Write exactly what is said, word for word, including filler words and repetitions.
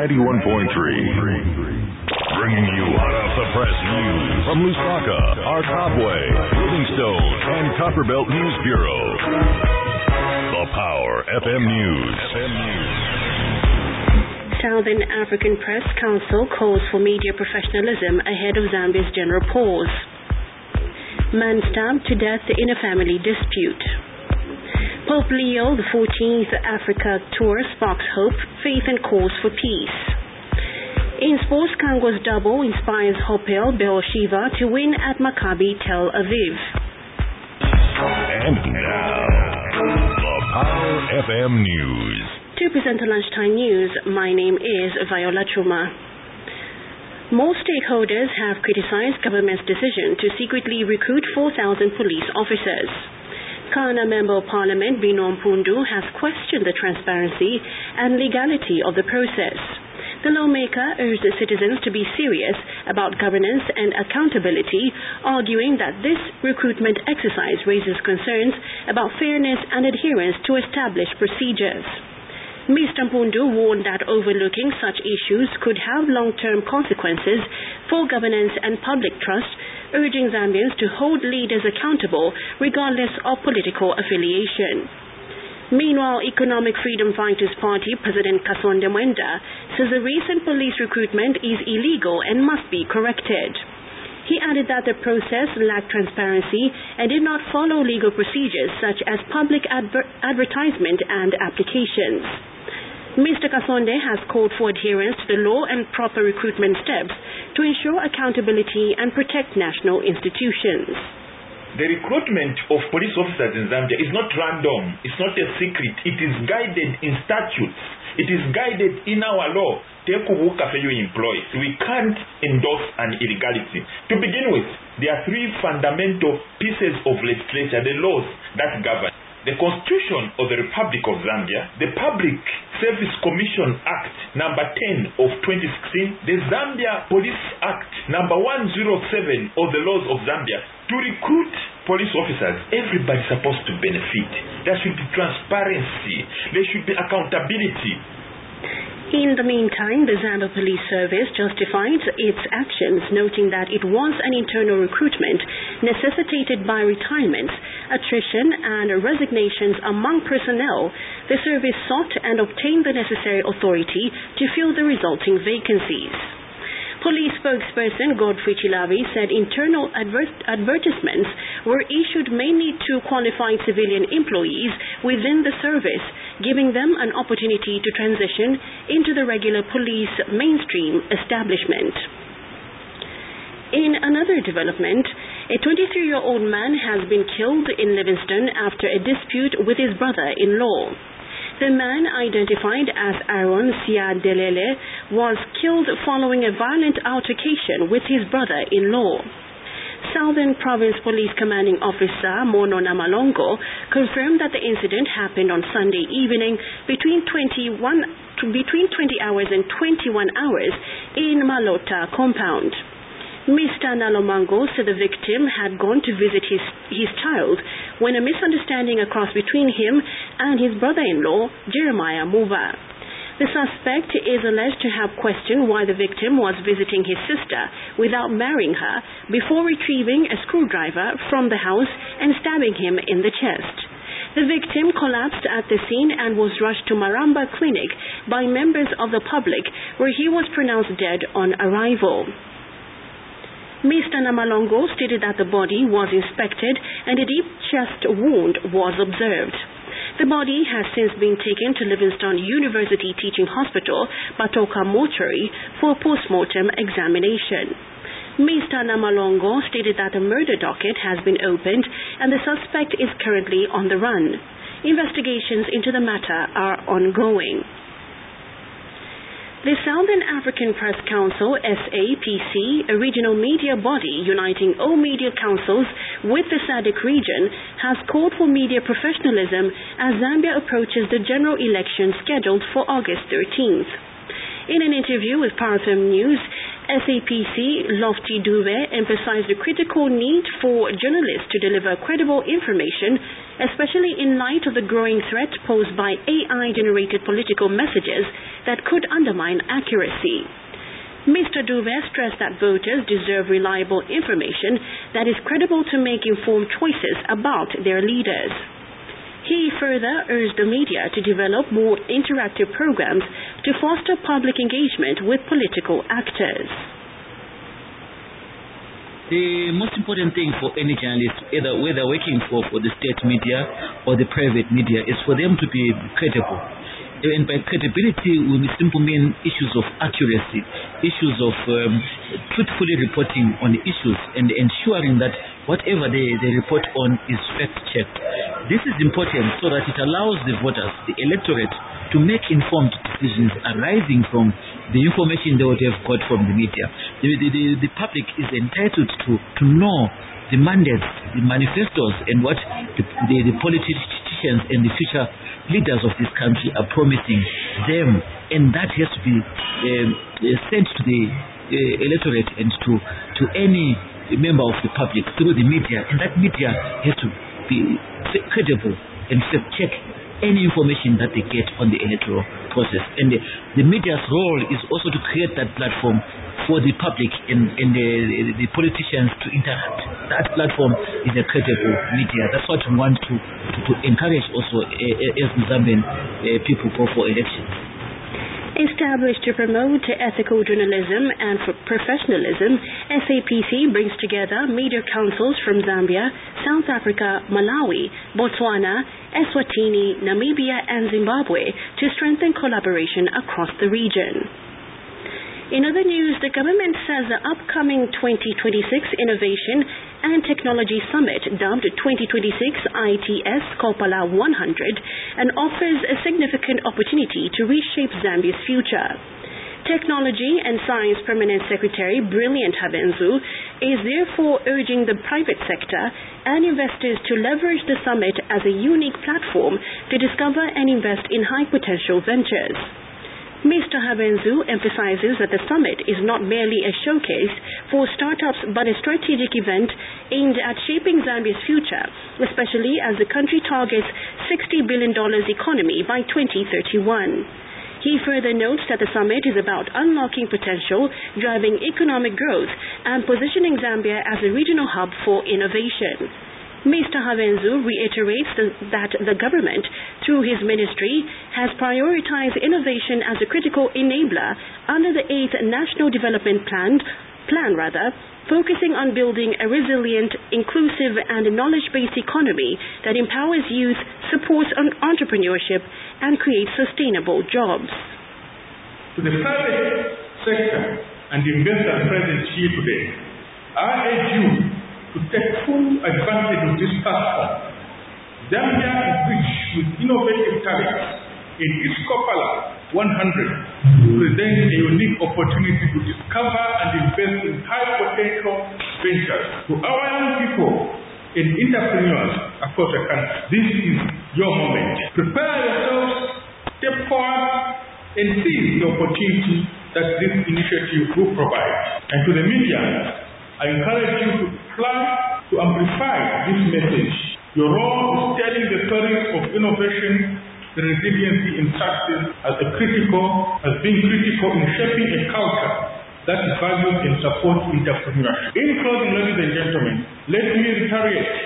ninety-one point three. Bringing you hot off the press news from Lusaka, Arkabwe, Livingstone, and Copperbelt News Bureau. The Power F M News. F M News. Southern African Press Council calls for media professionalism ahead of Zambia's general pause. Man stabbed to death in a family dispute. Pope Leo the fourteenth Africa tour sparks hope, faith and calls for peace. In sports, Congo's double inspires Hopel Beersheva to win at Maccabi Tel Aviv. And now, the Power F M News. To present the lunchtime news, my name is Viola Chuma. Most stakeholders have criticized government's decision to secretly recruit four thousand police officers. Kana Member of Parliament Bino Mpundu has questioned the transparency and legality of the process. The lawmaker urged the citizens to be serious about governance and accountability, arguing that this recruitment exercise raises concerns about fairness and adherence to established procedures. Mister Mpundu warned that overlooking such issues could have long-term consequences for governance and public trust, urging Zambians to hold leaders accountable regardless of political affiliation. Meanwhile, Economic Freedom Fighters Party President Kasonde Mwenda says the recent police recruitment is illegal and must be corrected. He added that the process lacked transparency and did not follow legal procedures such as public adver- advertisement and applications. Mister Kasonde has called for adherence to the law and proper recruitment steps to ensure accountability and protect national institutions. The recruitment of police officers in Zambia is not random. It's not a secret. It is guided in statutes. It is guided in our law. We can't endorse an illegality. To begin with, there are three fundamental pieces of legislation, the laws that govern. The Constitution of the Republic of Zambia, the Public Service Commission Act number ten of twenty sixteen, the Zambia Police Act number one oh seven of the laws of Zambia. To recruit police officers, everybody's supposed to benefit. There should be transparency. There should be accountability. In the meantime, the Zambia Police Service justified its actions, noting that it was an internal recruitment necessitated by retirements, attrition, and resignations among personnel. The service sought and obtained the necessary authority to fill the resulting vacancies. Police spokesperson Godfrey Chilavi said internal adver- advertisements were issued mainly to qualified civilian employees within the service, giving them an opportunity to transition into the regular police mainstream establishment. In another development, a twenty-three-year-old man has been killed in Livingstone after a dispute with his brother-in-law. The man, identified as Aaron Siadelele, was killed following a violent altercation with his brother-in-law. Southern Province Police Commanding Officer Mono Namalongo confirmed that the incident happened on Sunday evening between twenty-one between twenty hours and twenty-one hours in Malota compound. Mister Nalomango said the victim had gone to visit his, his child when a misunderstanding occurred between him and his brother-in-law, Jeremiah Muva. The suspect is alleged to have questioned why the victim was visiting his sister without marrying her before retrieving a screwdriver from the house and stabbing him in the chest. The victim collapsed at the scene and was rushed to Maramba Clinic by members of the public, where he was pronounced dead on arrival. Mister Namalongo stated that the body was inspected and a deep chest wound was observed. The body has since been taken to Livingstone University Teaching Hospital, Batoka Mortuary, for a post-mortem examination. Mister Namalongo stated that a murder docket has been opened and the suspect is currently on the run. Investigations into the matter are ongoing. The Southern African Press Council, S A P C, a regional media body uniting all media councils with the S A D C region, has called for media professionalism as Zambia approaches the general election scheduled for August thirteenth. In an interview with Power F M News, S A P C Lofty Dube emphasized the critical need for journalists to deliver credible information especially in light of the growing threat posed by A I-generated political messages that could undermine accuracy. Mister Dube stressed that voters deserve reliable information that is credible to make informed choices about their leaders. He further urged the media to develop more interactive programs to foster public engagement with political actors. The most important thing for any journalist, either whether working for, for the state media or the private media, is for them to be credible. And by credibility, we simply mean issues of accuracy, issues of um, truthfully reporting on issues and ensuring that whatever they, they report on is fact-checked. This is important so that it allows the voters, the electorate, to make informed decisions arising from the information they would have got from the media. The, the, the, the public is entitled to, to know the mandates, the manifestos, and what the, the, the politicians and the future leaders of this country are promising them, and that has to be um, sent to the uh, electorate and to, to any member of the public through the media, and that media has to be credible and check any information that they get on the electoral process. And the, the media's role is also to create that platform for the public and, and the, the politicians to interact. That platform is a credible media. That's what we want to, to, to encourage also uh, as Zambian uh, people go for elections. Established to promote ethical journalism and for professionalism, S A P C brings together media councils from Zambia, South Africa, Malawi, Botswana, Eswatini, Namibia and Zimbabwe to strengthen collaboration across the region. In other news, the government says the upcoming twenty twenty-six Innovation and Technology Summit, dubbed twenty twenty-six I T S Kopala one hundred, and offers a significant opportunity to reshape Zambia's future. Technology and Science Permanent Secretary Brilliant Habenzu is therefore urging the private sector and investors to leverage the summit as a unique platform to discover and invest in high-potential ventures. Mister Habenzu emphasizes that the summit is not merely a showcase for startups but a strategic event aimed at shaping Zambia's future, especially as the country targets sixty billion dollars economy by twenty thirty-one. He further notes that the summit is about unlocking potential, driving economic growth, and positioning Zambia as a regional hub for innovation. Mister Habenzu reiterates the, that the government, through his ministry, has prioritized innovation as a critical enabler under the eighth National Development Plan, plan rather, focusing on building a resilient, inclusive and knowledge-based economy that empowers youth, supports entrepreneurship and creates sustainable jobs. To the private sector and investors present here today, I urge you to take full advantage of this platform. Zambia is rich with innovative talents. In its Kopala one hundred presents a unique opportunity to discover and invest in high potential ventures. To our young people and entrepreneurs across the country, this is your moment. Prepare yourselves, step forward and seize the opportunity that this initiative will provide. And to the media, I encourage you to plan to amplify this message. Your role is telling the stories of innovation, resiliency and success as a critical, as being critical in shaping a culture that values and supports entrepreneurship. In closing, ladies and gentlemen, let me reiterate